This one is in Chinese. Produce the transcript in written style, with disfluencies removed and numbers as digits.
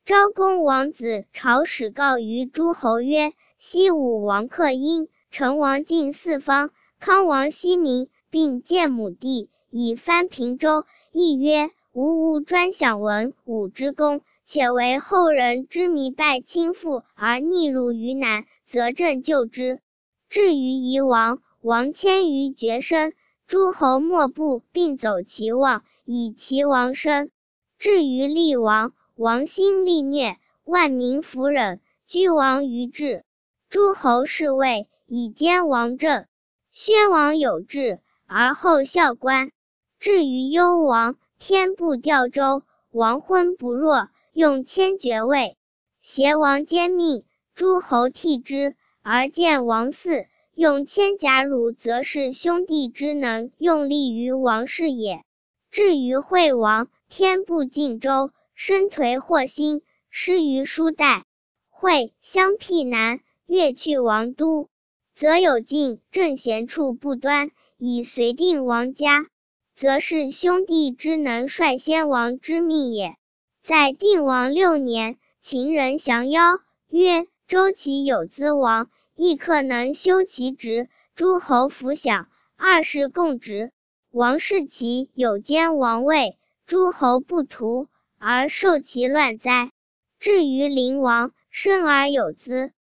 昭公王子朝使告于诸侯曰：西武王克殷，成王尽四方，康王西民，并建母地，以藩平周。亦曰：吾务专享文武之功，且为后人之迷败亲附而逆入于难，则朕救之。至于夷王，王迁于绝身，诸侯莫不并走其望，以其王身。至于厉王，王心力虐，万民服忍，居王于治。诸侯侍卫，以兼王政。宣王有志，而后效官。至于幽王，天不调周，王昏不弱，用迁爵位。挟王兼命，诸侯替之，而见王嗣，用迁甲汝，则是兄弟之能用力于王室也。至于惠王，天不尽周，身颓祸心，失于叔代。惠相辟南，越去王都，则有晋正贤处不端，以随定王家，则是兄弟之能率先王之命也。在定王6年，秦人降邀，曰：周其有资王，亦可能修其职，诸侯服享，2世共职。王视其有兼王位，诸侯不图，而受其乱哉。至于灵王，生而有资，